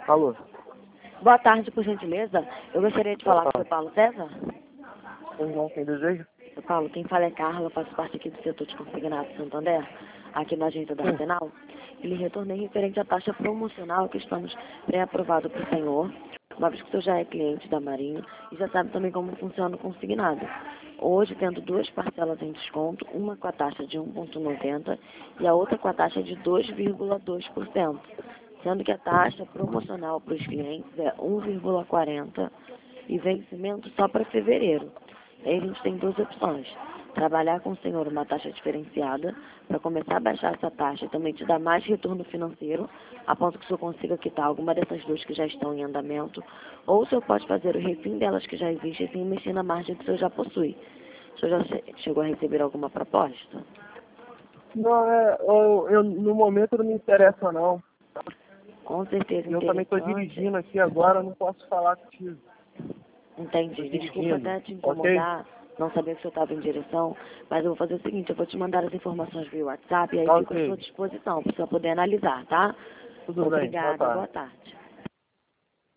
Alô? Boa tarde, por gentileza. Eu gostaria de falar com o Paulo César. Não, quem deseja? Seu Paulo, quem fala é Carla, eu faço parte aqui do setor de consignado Santander, aqui na agência da Arsenal. Ele retornei referente à taxa promocional que estamos pré-aprovado para o senhor, uma vez que o senhor já é cliente da Marinha e já sabe também como funciona o consignado. Hoje, tendo duas parcelas em desconto, uma com a taxa de 1,90 e a outra com a taxa de 2,2%, sendo que a taxa promocional para os clientes é 1,40 e vencimento só para fevereiro. Aí a gente tem duas opções. Trabalhar com o senhor uma taxa diferenciada, para começar a baixar essa taxa e também te dar mais retorno financeiro, a ponto que o senhor consiga quitar alguma dessas duas que já estão em andamento, ou o senhor pode fazer o refim delas que já existem sem mexer na margem que o senhor já possui. O senhor já chegou a receber alguma proposta? Não, no momento não me interessa não. Com certeza, Eu também estou interessante. dirigindo aqui agora, não posso falar contigo. Entendi. Tô Desculpa dirigindo, até te ok? incomodar, não saber que você estava em direção, mas eu vou fazer o seguinte, eu vou te mandar as informações via WhatsApp e aí fico à Ok, sua disposição, para você poder analisar, tá? tudo bem, boa Obrigada, tarde. boa tarde.